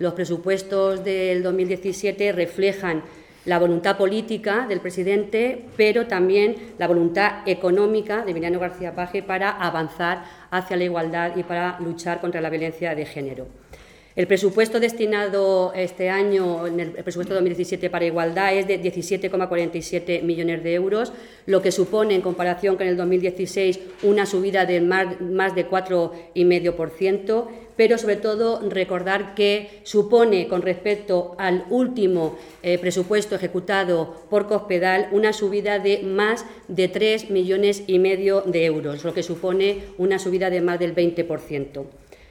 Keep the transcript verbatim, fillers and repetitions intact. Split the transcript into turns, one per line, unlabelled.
Los presupuestos del dos mil diecisiete reflejan la voluntad política del presidente, pero también la voluntad económica de Emiliano García Paje para avanzar hacia la igualdad y para luchar contra la violencia de género. El presupuesto destinado este año, en el presupuesto dos mil diecisiete para igualdad, es de diecisiete coma cuarenta y siete millones de euros, lo que supone, en comparación con el dos mil dieciséis, una subida de más, más de cuatro coma cinco por ciento, pero sobre todo recordar que supone, con respecto al último eh, presupuesto ejecutado por Cospedal, una subida de más de tres millones y medio de euros, lo que supone una subida de más del veinte por ciento.